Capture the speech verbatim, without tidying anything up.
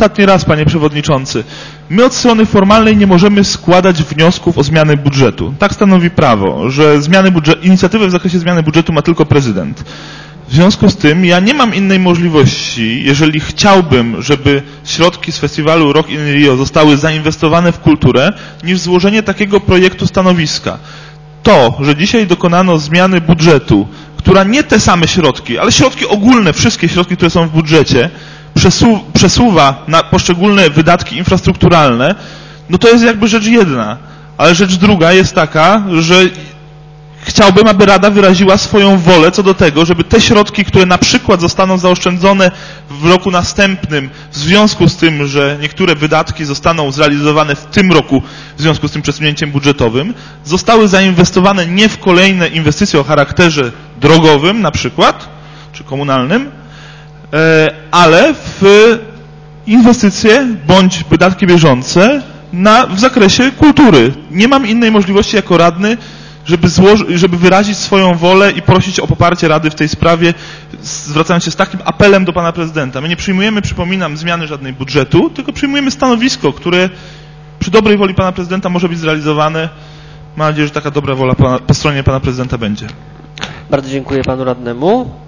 ostatni raz, panie przewodniczący. My od strony formalnej nie możemy składać wniosków o zmianę budżetu. Tak stanowi prawo, że zmiany budżetu, inicjatywę w zakresie zmiany budżetu ma tylko prezydent. W związku z tym ja nie mam innej możliwości, jeżeli chciałbym, żeby środki z festiwalu Rock in Rio zostały zainwestowane w kulturę, niż złożenie takiego projektu stanowiska. To, że dzisiaj dokonano zmiany budżetu, która nie te same środki, ale środki ogólne, wszystkie środki, które są w budżecie, przesu przesuwa na poszczególne wydatki infrastrukturalne, no to jest jakby rzecz jedna. Ale rzecz druga jest taka, że chciałbym, aby Rada wyraziła swoją wolę co do tego, żeby te środki, które na przykład zostaną zaoszczędzone w roku następnym w związku z tym, że niektóre wydatki zostaną zrealizowane w tym roku w związku z tym przesunięciem budżetowym, zostały zainwestowane nie w kolejne inwestycje o charakterze drogowym na przykład, czy komunalnym, ale w inwestycje bądź wydatki bieżące na, w zakresie kultury. Nie mam innej możliwości jako radny, żeby, złoży, żeby wyrazić swoją wolę i prosić o poparcie Rady w tej sprawie, zwracając się z takim apelem do pana prezydenta. My nie przyjmujemy, przypominam, zmiany żadnej budżetu, tylko przyjmujemy stanowisko, które przy dobrej woli pana prezydenta może być zrealizowane. Mam nadzieję, że taka dobra wola pana, po stronie pana prezydenta będzie. Bardzo dziękuję panu radnemu.